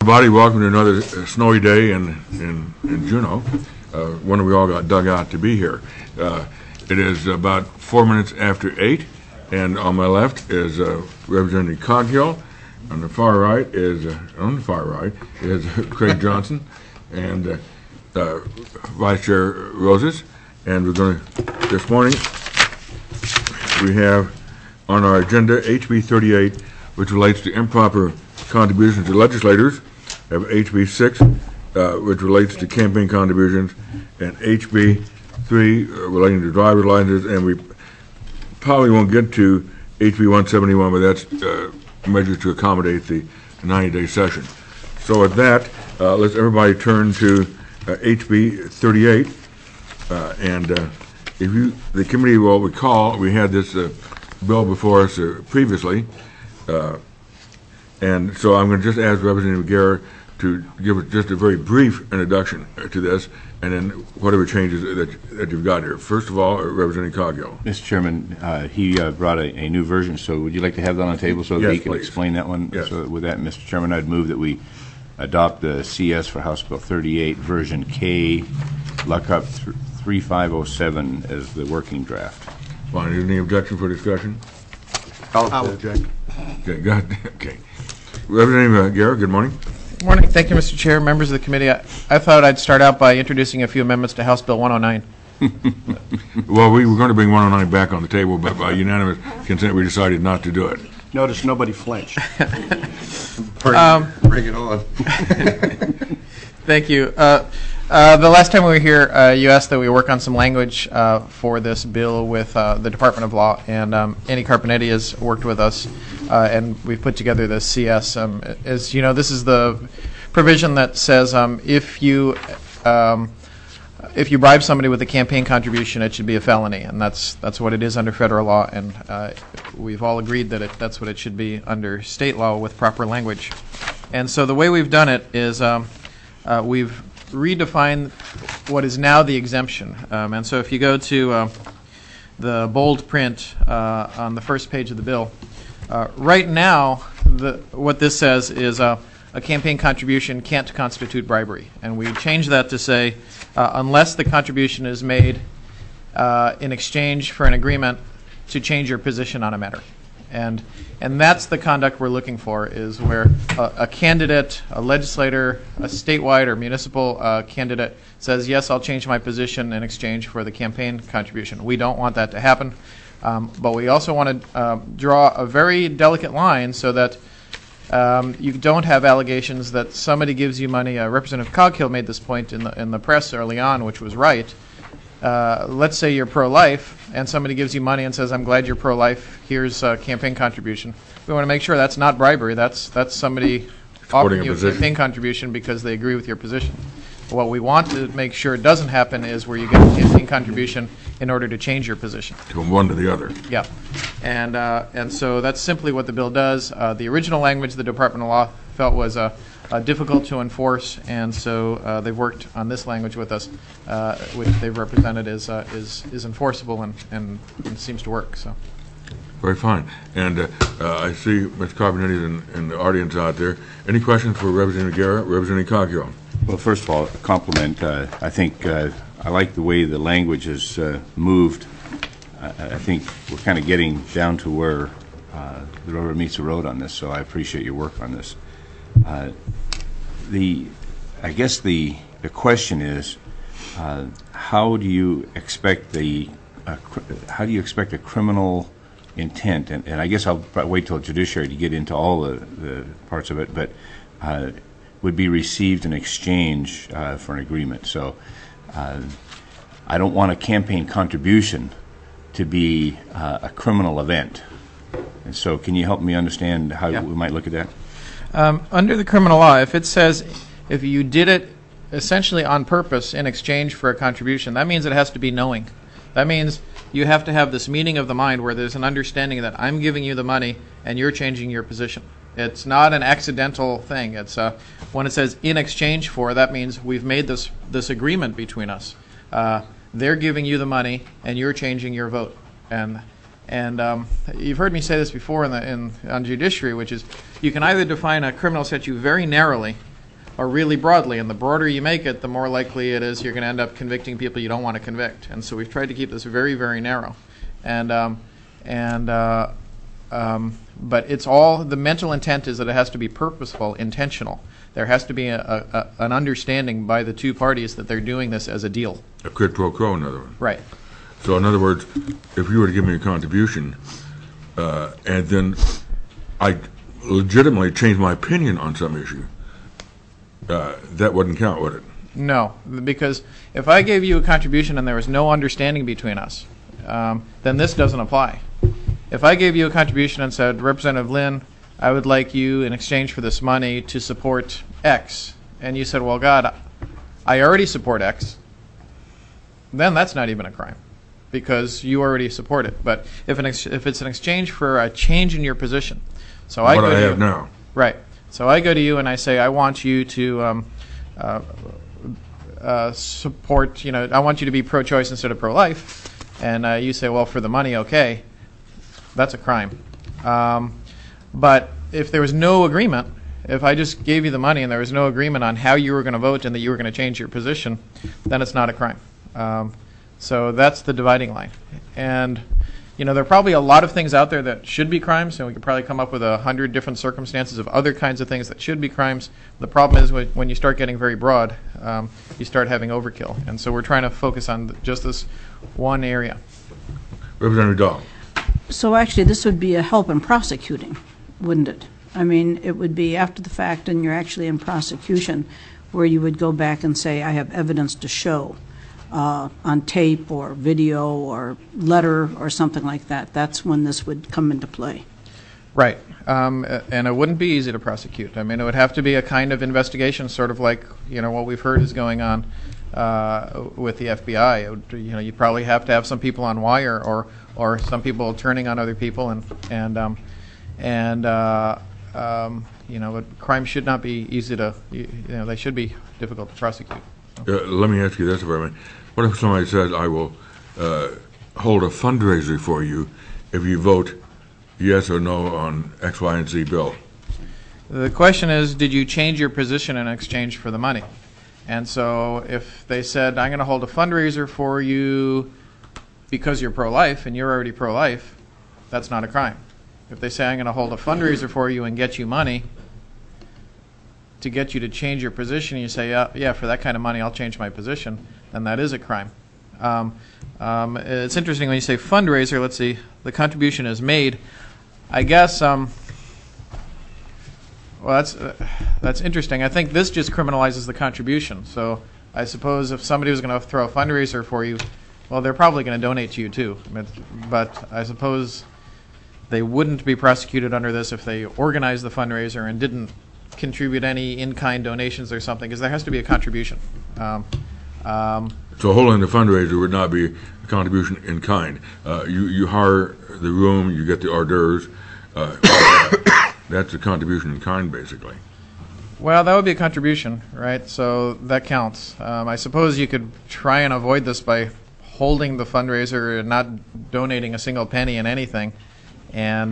Everybody, welcome to another snowy day in Juneau. One we all got dug out to be here. It is about 4 minutes after 8, and on my left is Representative Coghill. On the far right is Craig Johnson and Vice Chair Roses. And we're going to, this morning, we have on our agenda HB 38, which relates to improper contributions to legislators. We have HB 6, which relates to campaign contributions, and HB 3 relating to driver's licenses, and we probably won't get to HB 171, but that's measures to accommodate the 90-day session. So with that, let's everybody turn to HB 38, and if the committee will recall, we had this bill before us previously, and so I'm going to just ask Representative Guerra to give just a very brief introduction to this, and then whatever changes that you've got here. First of all, Representative Coghill. Mr. Chairman, he brought a new version, so would you like to have that on the table so that he can explain that one? Yes. So with that, Mr. Chairman, I'd move that we adopt the CS for House Bill 38, version K, lookup 3507 as the working draft. Fine. Any objection for discussion? I'll object. Okay, go ahead. Okay. Representative Guerra, good morning. Good morning. Thank you, Mr. Chair, members of the committee. I thought I'd start out by introducing a few amendments to House Bill 109. Well, we were going to bring 109 back on the table, but by unanimous consent, we decided not to do it. Notice nobody flinched. Bring it on. Thank you. The last time we were here, you asked that we work on some language for this bill with the Department of Law, and Annie Carpenetti has worked with us, and we've put together the CS. As you know, this is the provision that says if you bribe somebody with a campaign contribution, it should be a felony, and that's what it is under federal law, and we've all agreed that that's what it should be under state law with proper language. And so the way we've done it is we've redefined what is now the exemption. And so if you go to the bold print on the first page of the bill, right now what this says is a campaign contribution can't constitute bribery. And we changed that to say unless the contribution is made in exchange for an agreement to change your position on a matter. And that's the conduct we're looking for, is where a candidate, a legislator, a statewide or municipal candidate says, yes, I'll change my position in exchange for the campaign contribution. We don't want that to happen, but we also want to draw a very delicate line so that you don't have allegations that somebody gives you money. Representative Coghill made this point in the press early on, which was right. Let's say you're pro-life and somebody gives you money and says, I'm glad you're pro-life, here's a campaign contribution. We want to make sure that's not bribery. That's somebody offering you a campaign contribution because they agree with your position. What we want to make sure it doesn't happen is where you get a campaign contribution in order to change your position. From one to the other. Yeah. And so that's simply what the bill does. The original language the Department of Law felt was difficult to enforce, and so they've worked on this language with us, which they've represented is enforceable and seems to work. So. Very fine. And I see Mr. Carpenetti in the audience out there. Any questions for Representative Guerra? Representative Coghill. Well, first of all, a compliment. I think I like the way the language has moved. I think we're kind of getting down to where the rubber meets the road on this, so I appreciate your work on this. I guess the question is, how do you expect a criminal intent, and I guess I'll wait till judiciary to get into all the parts of it, but would be received in exchange for an agreement. So I don't want a campaign contribution to be a criminal event. And so can you help me understand how we might look at that? Under the criminal law, if it says if you did it essentially on purpose in exchange for a contribution, that means it has to be knowing. That means you have to have this meeting of the mind where there's an understanding that I'm giving you the money and you're changing your position. It's not an accidental thing. It's when it says in exchange for, that means we've made this agreement between us. They're giving you the money and you're changing your vote. And you've heard me say this before on judiciary, which is you can either define a criminal statute very narrowly or really broadly. And the broader you make it, the more likely it is you're going to end up convicting people you don't want to convict. And so we've tried to keep this very, very narrow. But it's all, the mental intent is that it has to be purposeful, intentional. There has to be an understanding by the two parties that they're doing this as a deal. A quid pro quo, in other words. Right. So in other words, if you were to give me a contribution, and then I legitimately change my opinion on some issue, that wouldn't count, would it? No, because if I gave you a contribution and there was no understanding between us, then this doesn't apply. If I gave you a contribution and said, Representative Lynn, I would like you in exchange for this money to support X, and you said, well, God, I already support X, then that's not even a crime because you already support it. But if it's an exchange for a change in your position, so I what go I to have you, now. right? So I go to you and I say, I want you to support, I want you to be pro-choice instead of pro-life, and you say, well, for the money, okay, that's a crime. But if there was no agreement, if I just gave you the money and there was no agreement on how you were going to vote and that you were going to change your position, then it's not a crime. So that's the dividing line. And there are probably a lot of things out there that should be crimes, and we could probably come up with 100 different circumstances of other kinds of things that should be crimes. The problem is when you start getting very broad, you start having overkill. And so we're trying to focus on just this one area. Representative Dahl. So actually, this would be a help in prosecuting, wouldn't it? I mean, it would be after the fact and you're actually in prosecution where you would go back and say, I have evidence to show on tape or video or letter or something like that. That's when this would come into play. Right. And it wouldn't be easy to prosecute. I mean, it would have to be a kind of investigation, sort of like, what we've heard is going on with the FBI. It would, you'd probably have to have some people on wire or some people turning on other people, but crime should not be easy to, they should be difficult to prosecute. Let me ask you this, if I may. What if somebody says, I will hold a fundraiser for you if you vote yes or no on X, Y, and Z bill? The question is, did you change your position in exchange for the money? And so if they said, I'm going to hold a fundraiser for you because you're pro-life and you're already pro-life, that's not a crime. If they say, I'm going to hold a fundraiser for you and get you money to get you to change your position, and you say, yeah, for that kind of money, I'll change my position, then that is a crime. It's interesting when you say fundraiser, let's see, the contribution is made. I guess, well, that's interesting. I think this just criminalizes the contribution. So I suppose if somebody was going to throw a fundraiser for you, well, they're probably going to donate to you too. But I suppose they wouldn't be prosecuted under this if they organized the fundraiser and didn't contribute any in-kind donations or something, because there has to be a contribution. So holding the fundraiser would not be a contribution in kind. You hire the room, you get the hors d'oeuvres. That's a contribution in kind, basically. Well, that would be a contribution, right? So that counts. I suppose you could try and avoid this by holding the fundraiser and not donating a single penny in anything. And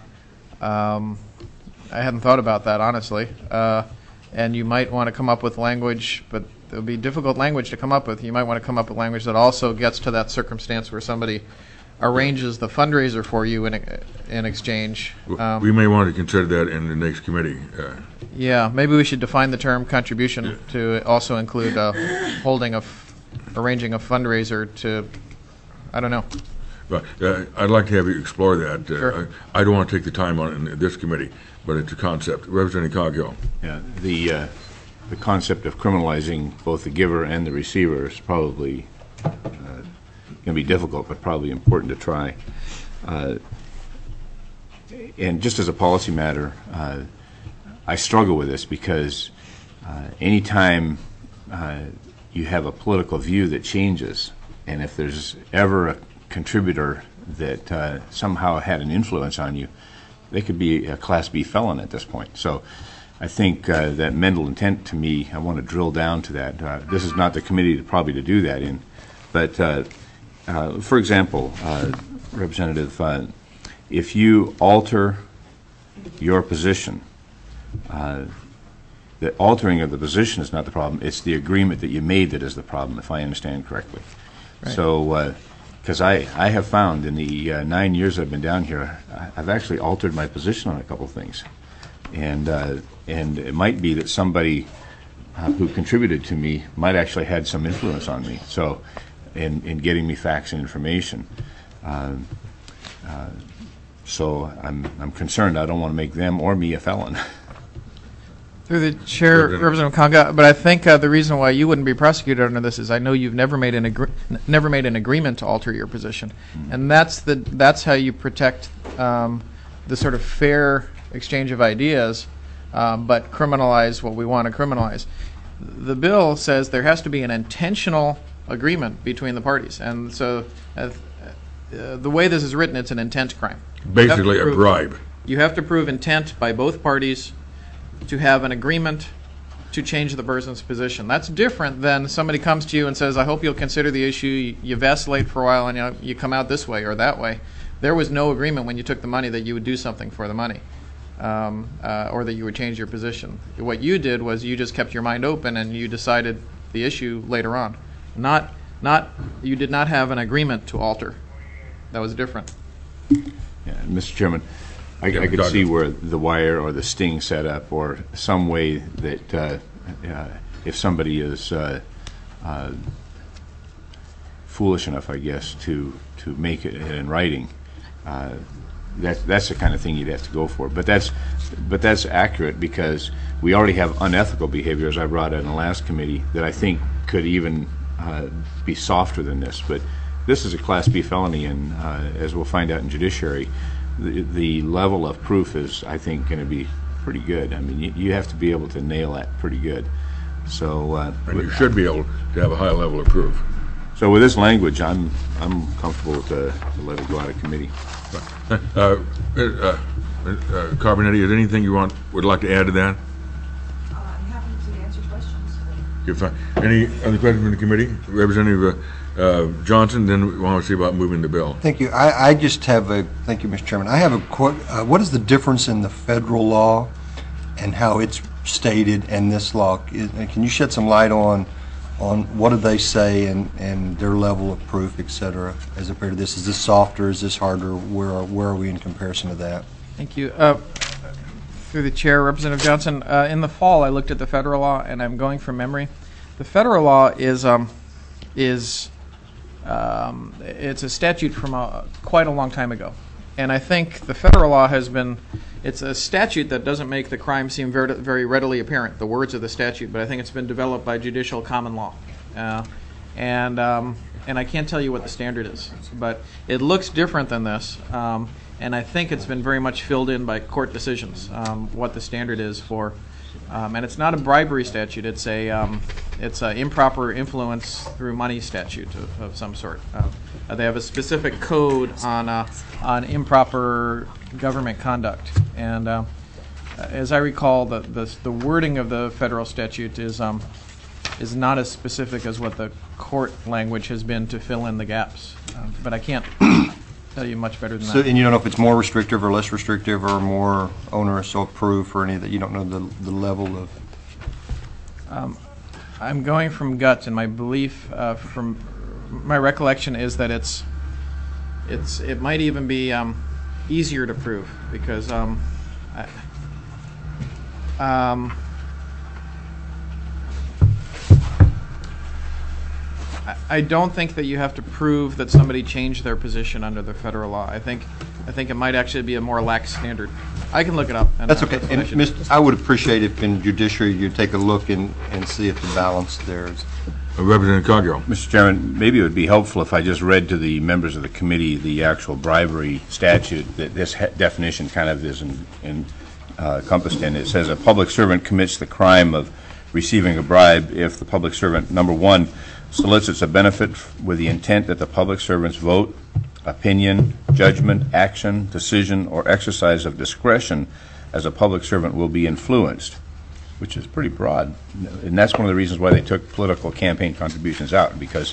I hadn't thought about that, honestly. And you might want to come up with language, but it would be difficult language to come up with. You might want to come up with language that also gets to that circumstance where somebody arranges the fundraiser for you in exchange. We may want to consider that in the next committee. Yeah, maybe we should define the term contribution to also include arranging a fundraiser to, I don't know. But I'd like to have you explore that. Sure. I don't want to take the time on it in this committee, but it's a concept. Representative Coghill. Yeah, the concept of criminalizing both the giver and the receiver is probably going to be difficult, but probably important to try. And just as a policy matter, I struggle with this because anytime you have a political view that changes, and if there's ever a contributor that somehow had an influence on you, they could be a Class B felon at this point. So I think that mental intent, to me, I want to drill down to that. This is not the committee probably to do that in. But, for example, Representative, if you alter your position the altering of the position is not the problem. It's the agreement that you made that is the problem, if I understand correctly. Right. So, because I have found in the 9 years I've been down here, I've actually altered my position on a couple things, and it might be that somebody who contributed to me might actually had some influence on me. So, in getting me facts and information. So I'm concerned. I don't want to make them or me a felon. Through the chair, Representative Conga, but I think the reason why you wouldn't be prosecuted under this is I know you've never made an agreement to alter your position, and that's how you protect the sort of fair exchange of ideas, but criminalize what we want to criminalize. The bill says there has to be an intentional agreement between the parties, and so the way this is written, it's an intent crime. Basically a bribe. You have to prove intent by both parties to have an agreement to change the person's position. That's different than somebody comes to you and says, I hope you'll consider the issue. You vacillate for a while and you come out this way or that way. There was no agreement when you took the money that you would do something for the money, or that you would change your position. What you did was you just kept your mind open and you decided the issue later on. You did not have an agreement to alter. That was different. Yeah, Mr. Chairman, I could see where the wire or the sting set up, or some way that if somebody is foolish enough, I guess, to make it in writing, that's the kind of thing you'd have to go for. But that's accurate, because we already have unethical behavior, as I brought out in the last committee, that I think could even be softer than this. But this is a Class B felony, and as we'll find out in judiciary, the level of proof is, I think, going to be pretty good. I mean, you have to be able to nail that pretty good. So, And you should be able to have a high level of proof. So with this language, I'm comfortable to let it go out of committee. Carbonetti, is there anything you would like to add to that? I'm happy to answer questions. You're fine. Any other questions from the committee? Representative Johnson, then we want to see about moving the bill. Thank you. I just have thank you, Mr. Chairman. I have a what is the difference in the federal law and how it's stated and this law? Can you shed some light on what do they say and their level of proof, et cetera, as compared to this? Is this softer? Is this harder? Where are we in comparison to that? Thank you. Through the chair, Representative Johnson, in the fall I looked at the federal law, and I'm going from memory. The federal law is it's a statute from quite a long time ago, and I think the federal law it's a statute that doesn't make the crime seem very, very readily apparent, the words of the statute, but I think it's been developed by judicial common law, and I can't tell you what the standard is, but it looks different than this, and I think it's been very much filled in by court decisions, what the standard is for. And it's not a bribery statute. It's a improper influence through money statute of some sort. They have a specific code on improper government conduct. And as I recall, the wording of the federal statute is not as specific as what the court language has been to fill in the gaps. But I can't tell you much better than that. And you don't know if it's more restrictive or less restrictive or more onerous or proof or any of that? You don't know the level of... I'm going from gut, and my belief from my recollection is that it might even be easier to prove, because I don't think that you have to prove that somebody changed their position under the federal law. I think it might actually be a more lax standard. I can look it up. That's okay. And I would appreciate if in judiciary you take a look and see if the balance there is. Representative Coghill. Mr. Chairman, maybe it would be helpful if I just read to the members of the committee the actual bribery statute that this definition kind of is encompassed in. It says a public servant commits the crime of receiving a bribe if the public servant, number one, solicits a benefit with the intent that the public servant's vote, opinion, judgment, action, decision, or exercise of discretion as a public servant will be influenced, which is pretty broad. And that's one of the reasons why they took political campaign contributions out, because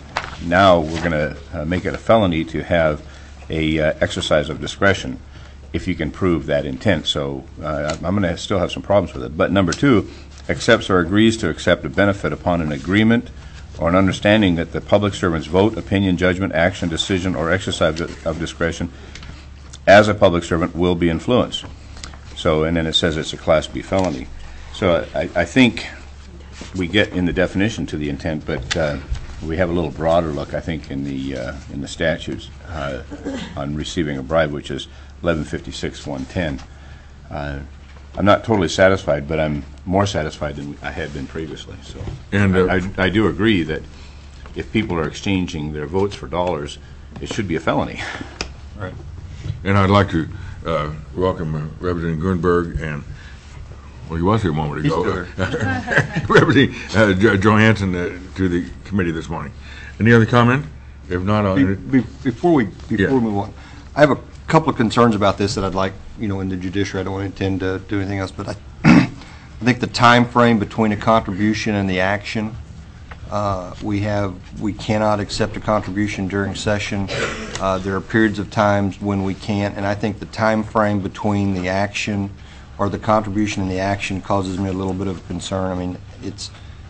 now we're going to make it a felony to have a exercise of discretion. if you can prove that intent. So I'm going to still have some problems with it. But number 2, accepts or agrees to accept a benefit upon an agreement or an understanding that the public servant's vote, opinion, judgment, action, decision, or exercise of discretion as a public servant will be influenced. So, and then it says it's a Class B felony. So I think we get in the definition to the intent, but we have a little broader look, I think, in the statutes on receiving a bribe, which is 1156-110. I'm not totally satisfied, but I'm more satisfied than I had been previously. So, And I do agree that if people are exchanging their votes for dollars, it should be a felony. Right. And I'd like to welcome Representative Grunberg and, well, he was here a moment ago. Representative Johansson to the committee this morning. Any other comment? If not, I'll... Before we move on, I have a couple of concerns about this that I'd like, in the judiciary. I don't want to intend to do anything else, but I think the time frame between a contribution and the action, we cannot accept a contribution during session. There are periods of times when we can't, and I think the time frame between the action or the contribution and the action causes me a little bit of concern. I mean, it's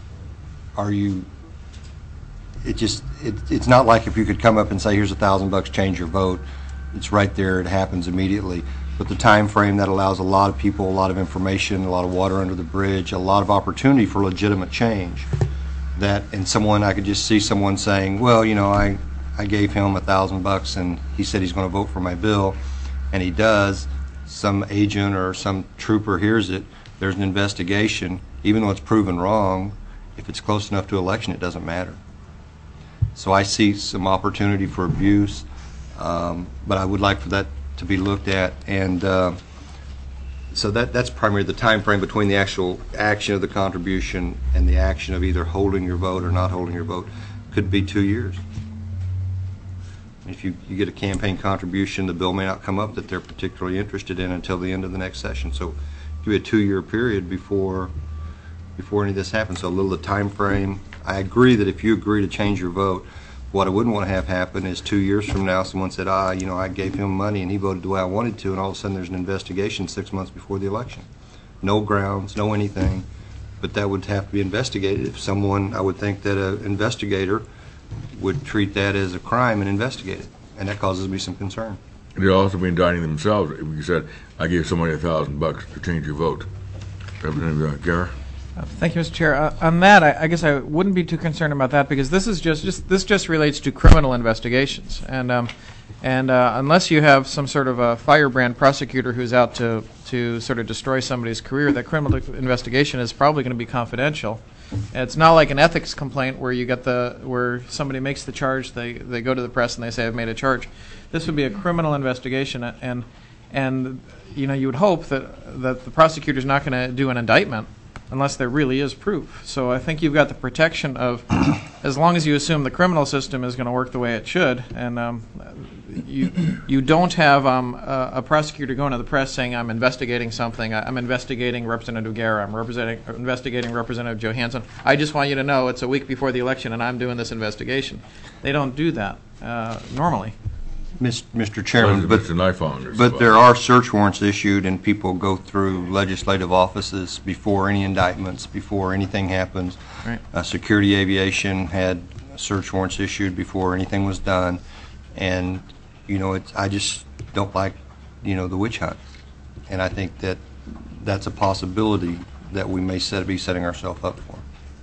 not like if you could come up and say, here's $1,000, change your vote. It's right there, it happens immediately. But the time frame that allows a lot of people, a lot of information, a lot of water under the bridge, a lot of opportunity for legitimate change. I could just see someone saying, well, I gave him $1,000 and he said he's going to vote for my bill, and he does. Some agent or some trooper hears it, there's an investigation. Even though it's proven wrong, if it's close enough to election, it doesn't matter. So I see some opportunity for abuse, but I would like for that to be looked at. And so that's primarily the time frame between the actual action of the contribution and the action of either holding your vote or not holding your vote. Could be 2 years. If you get a campaign contribution, the bill may not come up that they're particularly interested in until the end of the next session. So it could be a 2-year period before any of this happens. So a little of the time frame. I agree that if you agree to change your vote, what I wouldn't want to have happen is 2 years from now someone said, I gave him money and he voted the way I wanted to, and all of a sudden there's an investigation 6 months before the election. No grounds, no anything, but that would have to be investigated. If someone, I would think that an investigator would treat that as a crime and investigate it, and that causes me some concern. They'll also be indicting themselves if you said, I gave somebody $1,000 to change your vote. Representative Guerra? Thank you, Mr. Chair. On that, I guess I wouldn't be too concerned about that, because this is just relates to criminal investigations, and unless you have some sort of a firebrand prosecutor who's out to sort of destroy somebody's career, that criminal investigation is probably going to be confidential. And it's not like an ethics complaint where you get where somebody makes the charge, they go to the press and they say, I've made a charge. This would be a criminal investigation, and you would hope that the prosecutor's not going to do an indictment unless there really is proof. So I think you've got the protection of, as long as you assume the criminal system is going to work the way it should, and you don't have a prosecutor going to the press saying, I'm investigating something, I'm investigating Representative Guerra, I'm investigating Representative Johansson. I just want you to know it's a week before the election and I'm doing this investigation. They don't do that normally. Mr. Chairman, but there are search warrants issued, and people go through legislative offices before any indictments, before anything happens. Right. Security Aviation had search warrants issued before anything was done, and I just don't like the witch hunt, and I think that that's a possibility that we may be setting ourselves up for.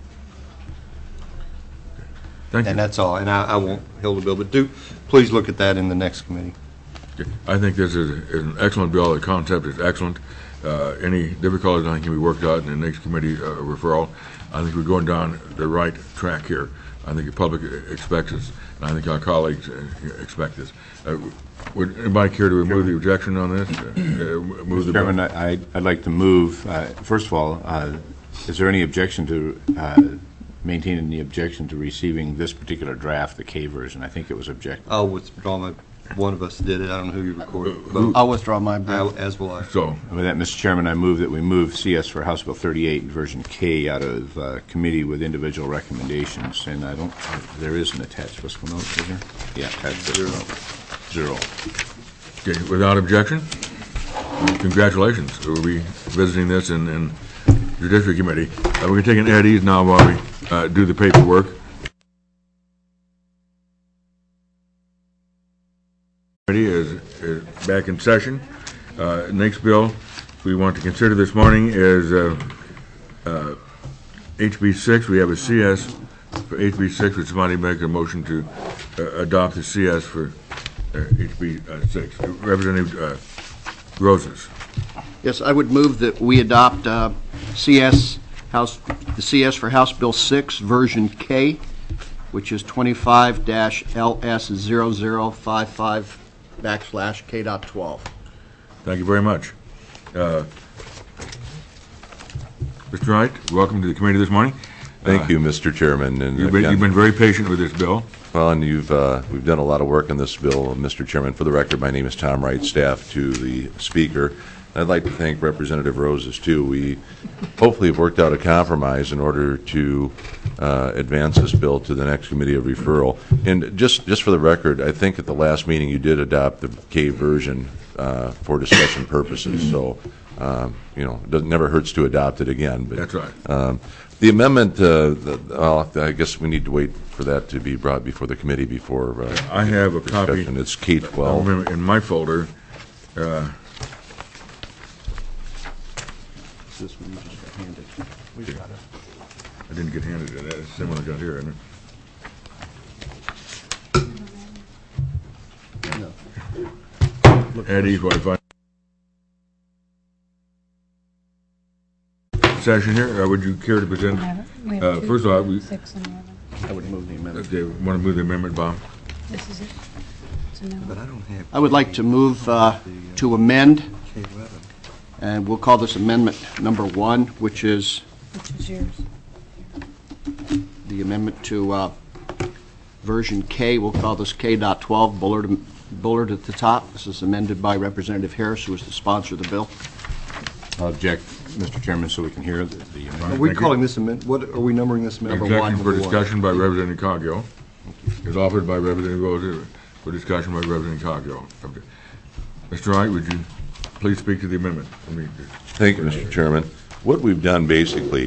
Thank you. And that's all. And I won't hold the bill, but please look at that in the next committee. Okay. I think this is an excellent bill. The concept is excellent. Any difficulties, I think, can be worked out in the next committee referral. I think we're going down the right track here. I think the public expects us, and I think our colleagues expect us. Would anybody care to remove the objection on this? Move the Chairman, I'd like to move. First of all, is there any objection to maintaining the objection to receiving this particular draft, the K version? I think it was objected. I'll withdraw my. One of us did it. I don't know who you recorded. I'll withdraw my bill. As will I. So, with that, Mr. Chairman, I move that we move CS for House Bill 38 version K out of committee with individual recommendations. And there is an attached fiscal note, is there? Yeah, attached fiscal note. 0. okay, without objection? congratulations. We'll be visiting this in Judiciary Committee. We're going to take an at ease now while we do the paperwork. Committee is back in session. Next bill we want to consider this morning is HB 6. We have a CS for HB 6. Would somebody make a motion to adopt the CS for HB 6? Representative Roses. Yes, I would move that we adopt the CS for House Bill 6, version K, which is 25-LS0055/K.12. Thank you very much. Mr. Wright, welcome to the committee this morning. Thank you, Mr. Chairman. And you've been very patient with this bill. Well, and we've done a lot of work on this bill, Mr. Chairman. For the record, my name is Tom Wright, staff to the Speaker. I'd like to thank Representative Roses, too. We hopefully have worked out a compromise in order to advance this bill to the next committee of referral. And just for the record, I think at the last meeting you did adopt the K version for discussion purposes. So, it never hurts to adopt it again. But, that's right. The amendment, I guess we need to wait for that to be brought before the committee before I have a copy. It's K-12. In my folder. This one you just got handed. We got it. I didn't get handed it. It's the same one I got here, isn't it? At ease, Wi-Fi. Session here. Would you care to present? First of all, 6 and 11. I would move the amendment. Okay, want to move the amendment, Bob? This is it. It's an But I don't have I would like to move to amend, K11. and we'll call this amendment number 1, which is Which is yours? the amendment to version K. We'll call this K.12, bullard at the top. This is amended by Representative Harris, who is the sponsor of the bill. I'll object, Mr. Chairman, so we can hear the amendment. Are we Thank calling this amendment, what are we numbering this amendment? Objection for discussion by Representative Coghill. Is offered by Representative Roses for discussion by Representative Coghill. Okay. Mr. Wright, would you please speak to the amendment? Thank you, Mr. Chairman. What we've done basically,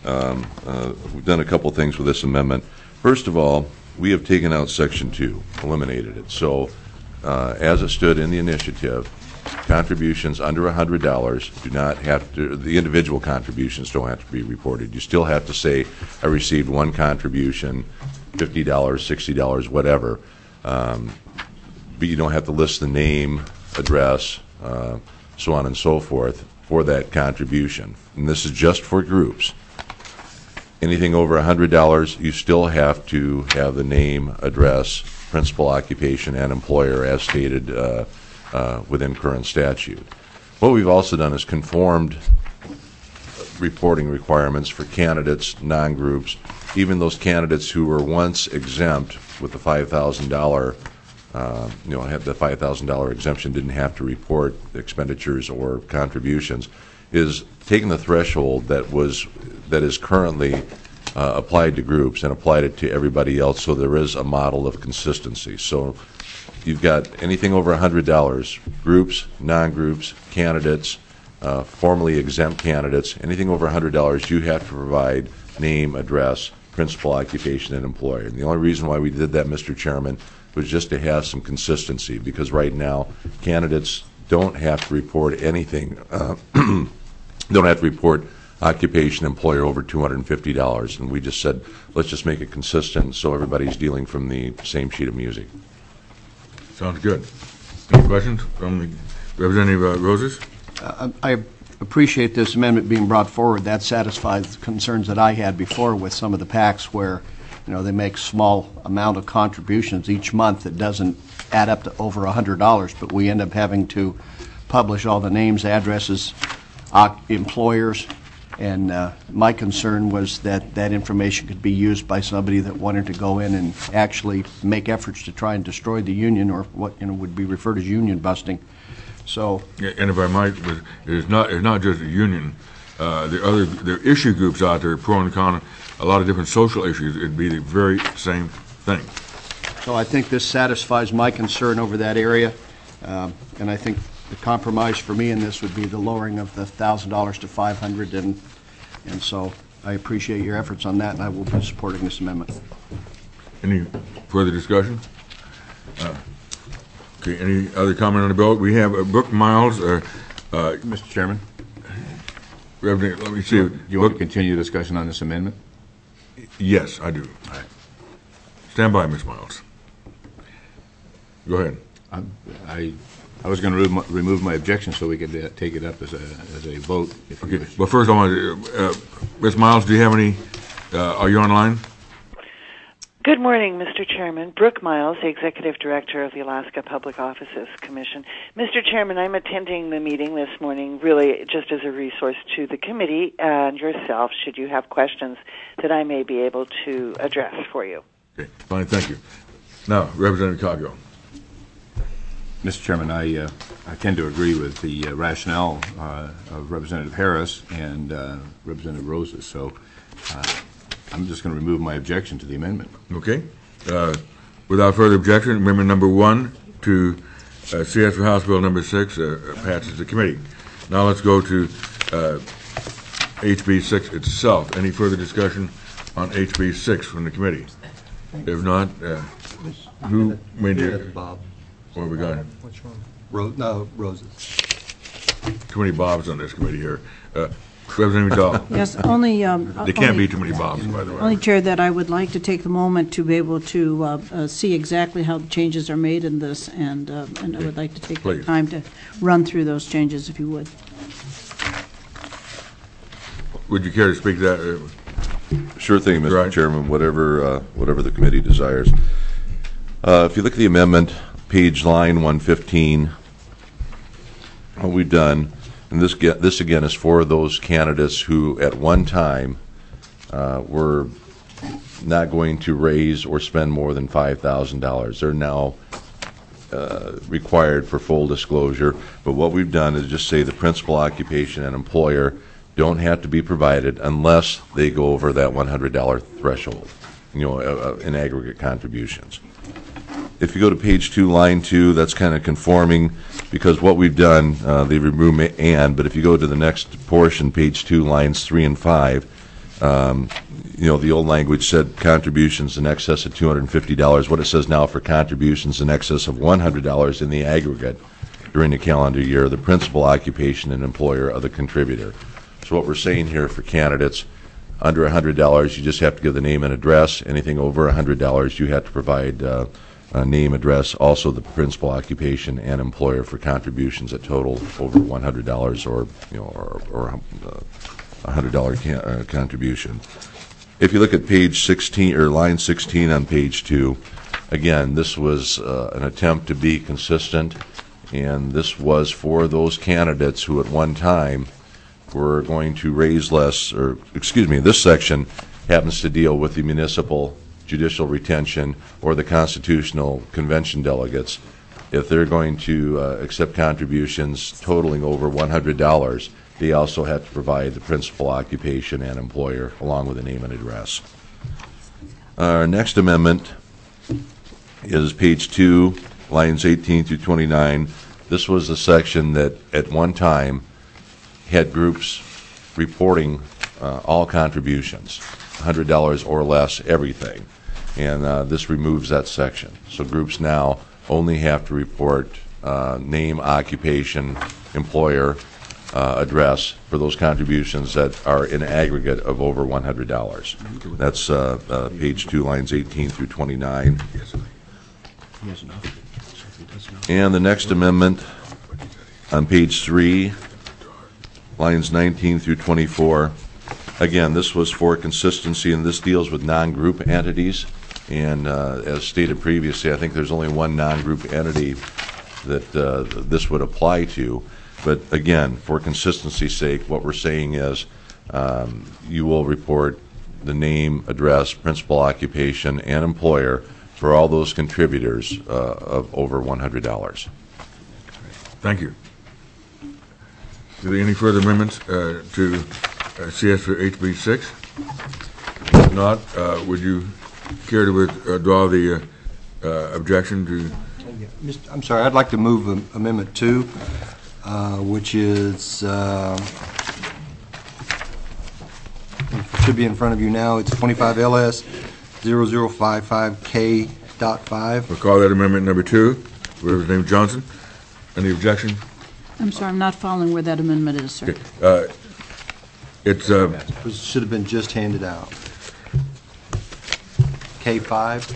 we've done a couple things with this amendment. First of all, we have taken out Section 2, eliminated it. So as it stood in the initiative, contributions under $100 do not have to, the individual contributions don't have to be reported. You still have to say, I received one contribution, $50, $60, whatever. But you don't have to list the name, address, so on and so forth for that contribution. And this is just for groups. Anything over $100, you still have to have the name, address, principal occupation, and employer as stated within current statute. What we've also done is conformed reporting requirements for candidates, non-groups, even those candidates who were once exempt with the $5,000, had the $5,000 exemption, didn't have to report expenditures or contributions, is taking the threshold that is currently applied to groups and applied it to everybody else, so there is a model of consistency. So you've got anything over $100, groups, non-groups, candidates, formally exempt candidates, anything over $100, you have to provide name, address, principal occupation, and employer. And the only reason why we did that, Mr. Chairman, was just to have some consistency, because right now candidates don't have to report anything, don't have to report occupation, employer over $250. And we just said, let's just make it consistent so everybody's dealing from the same sheet of music. Sounds good. Any questions from the Representative Roses? I appreciate this amendment being brought forward. That satisfies the concerns that I had before with some of the PACs where, they make small amount of contributions each month that doesn't add up to over $100, but we end up having to publish all the names, addresses, employers, and my concern was that that information could be used by somebody that wanted to go in and actually make efforts to try and destroy the union, or what would be referred as union busting. So, and if I might, it's not just a union. There are issue groups out there, pro and con, a lot of different social issues. It'd be the very same thing. So I think this satisfies my concern over that area, and I think the compromise for me in this would be the lowering of the $1,000 to $500, and so I appreciate your efforts on that, and I will be supporting this amendment. Any further discussion? Okay, any other comment on the bill? We have Brooke Miles, Mr. Chairman, Reverend, let me see. do you want to continue discussion on this amendment? Yes, I do. All right. Stand by, Ms. Miles. Go ahead. I was going to remove my objection so we could take it up as a vote. If you Okay, wish. well, first I want to, Ms. Miles, do you have any, are you online? Good morning, Mr. Chairman. Brooke Miles, the Executive Director of the Alaska Public Offices Commission. Mr. Chairman, I'm attending the meeting this morning really just as a resource to the committee and yourself, should you have questions that I may be able to address for you. Okay, fine, thank you. Now, Representative Coghill. Mr. Chairman, I tend to agree with the rationale of Representative Harris and Representative Roses, so I'm just going to remove my objection to the amendment. Okay. Without further objection, amendment number 1 to CS for House Bill number 6 passes the committee. Now let's go to HB 6 itself. Any further discussion on HB 6 from the committee? If not, who made it? Bob. What have we got? Which one? Roses. Too many Bobs on this committee here. Representative Dahl. Yes, only... There can't be too many Bobs, by the way. Only, Chair, that I would like to take the moment to be able to see exactly how the changes are made in this, and I would like to take the Please. time to run through those changes, if you would. Would you care to speak to that? Sure thing, Mr. Right. Chairman, whatever the committee desires. If you look at the amendment, page line 115, what we've done, and this again is for those candidates who at one time were not going to raise or spend more than $5,000. They're now required for full disclosure, but what we've done is just say the principal occupation and employer don't have to be provided unless they go over that $100 threshold, in aggregate contributions. If you go to page 2, line 2, that's kind of conforming because what we've done, they remove and, but if you go to the next portion, page 2, lines 3 and 5, the old language said contributions in excess of $250. What it says now for contributions in excess of $100 in the aggregate during the calendar year, the principal occupation and employer of the contributor. So what we're saying here for candidates, under $100, you just have to give the name and address. Anything over $100, you have to provide a name, address, also the principal occupation and employer for contributions that total over $100 or $100 contribution. If you look at page 16 or line 16 on page 2, again, this was an attempt to be consistent, and this was for those candidates who at one time were going to raise less, or excuse me, this section happens to deal with the municipal judicial retention or the constitutional convention delegates. If they're going to accept contributions totaling over $100, they also have to provide the principal occupation and employer along with a name and address. Our next amendment is page 2, lines 18 through 29. This was the section that at one time had groups reporting all contributions, $100 or less, everything. And this removes that section. So groups now only have to report name, occupation, employer, address for those contributions that are in aggregate of over $100. That's page 2, lines 18 through 29. And the next amendment on page 3, lines 19 through 24. Again, this was for consistency, and this deals with non-group entities. And as stated previously, I think there's only one non-group entity that this would apply to. But again, for consistency's sake, what we're saying is you will report the name, address, principal occupation, and employer for all those contributors of over $100. Thank you. Are there any further amendments to CS for HB 6? If not, would you care to withdraw the objection to I'm sorry, I'd like to move Amendment 2, which is, should be in front of you now. It's 25 LS 0055K.5. We'll call that amendment number 2. Representative Johnson. Any objection? I'm sorry, I'm not following where that amendment is, sir. Okay. It's It should have been just handed out. K5.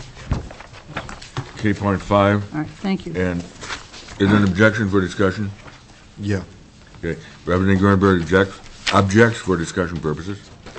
K.5. All right, thank you. And is there an objection for discussion? Yeah. Okay. Representative Grunberg objects for discussion purposes.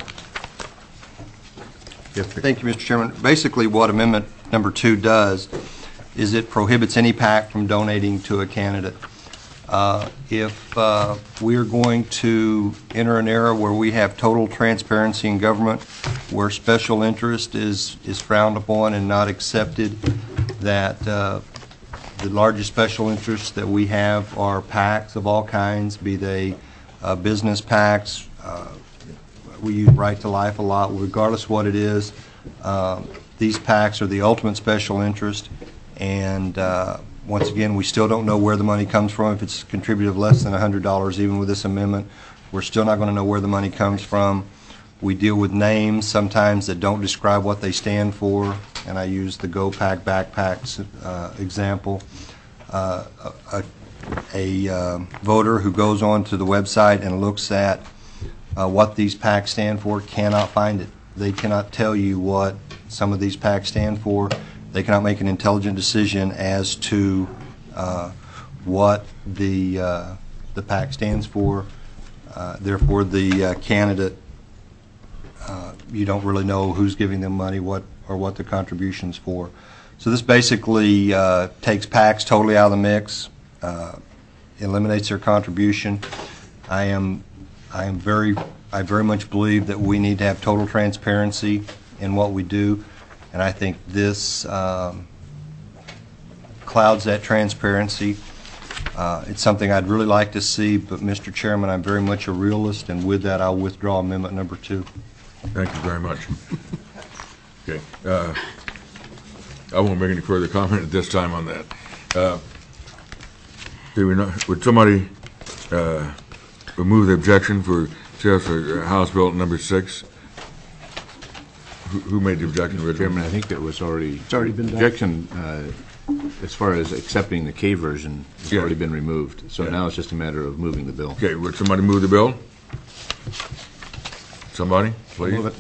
Thank you, Mr. Chairman. Basically, what Amendment number 2 does is it prohibits any PAC from donating to a candidate. If we're going to enter an era where we have total transparency in government, where special interest is frowned upon and not accepted, that the largest special interests that we have are PACs of all kinds, be they business PACs. We use Right to Life a lot. Regardless of what it is, these PACs are the ultimate special interest. And once again, we still don't know where the money comes from. If it's contributed less than $100, even with this amendment, we're still not going to know where the money comes from. We deal with names sometimes that don't describe what they stand for, and I use the Go Pack Backpacks example. A voter who goes onto the website and looks at what these PACs stand for cannot find it. They cannot tell you what some of these PACs stand for. They cannot make an intelligent decision as to what the PAC stands for. Therefore, the candidate, you don't really know who's giving them money, what the contribution's for. So this basically takes PACs totally out of the mix, eliminates their contribution. I very much believe that we need to have total transparency in what we do, and I think this clouds that transparency. It's something I'd really like to see, but Mr. Chairman, I'm very much a realist, and with that, I'll withdraw amendment number 2. Thank you very much. Okay. I won't make any further comment at this time on that. Would somebody remove the objection for House Bill number 6? Who made the objection originally? Chairman, I think that was already... It's already been done. Objection, as far as accepting the K version, has already been removed. So now it's just a matter of moving the bill. Okay, would somebody move the bill? Somebody, please. Move it.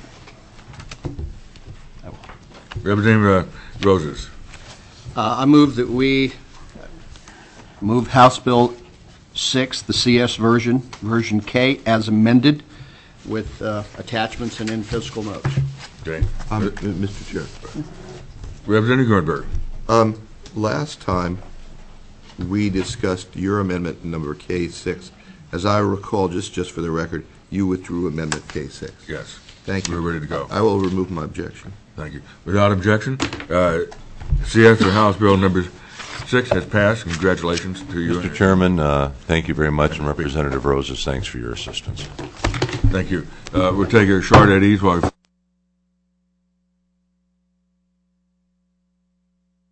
Representative Roses. I move that we move House Bill 6, the CS version, version K, as amended, with attachments and in fiscal notes. Okay. Mr. Chair. Representative Grunberg. Last time we discussed your amendment number K6. As I recall, just for the record, you withdrew amendment K6. Yes. Thank you. We're ready to go. I will remove my objection. Thank you. Without objection, CS or House Bill number 6 has passed. Congratulations to you. Mr. Chairman, thank you very much, and Representative Roses, thanks for your assistance. Thank you. We'll take a short at ease while we